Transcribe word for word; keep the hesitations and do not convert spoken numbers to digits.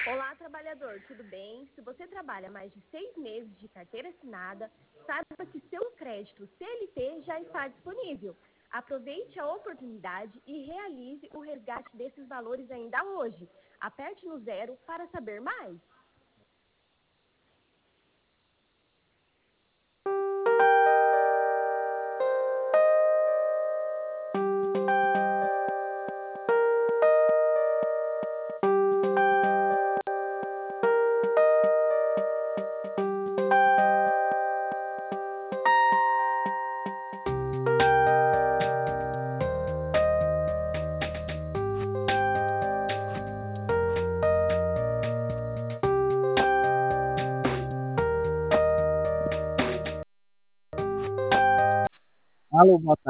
Olá, trabalhador, tudo bem? Se você trabalha mais de seis meses de carteira assinada, saiba que seu crédito C L T já está disponível. Aproveite a oportunidade e realize o resgate desses valores ainda hoje. Aperte no zero para saber mais. Alô, boa tarde.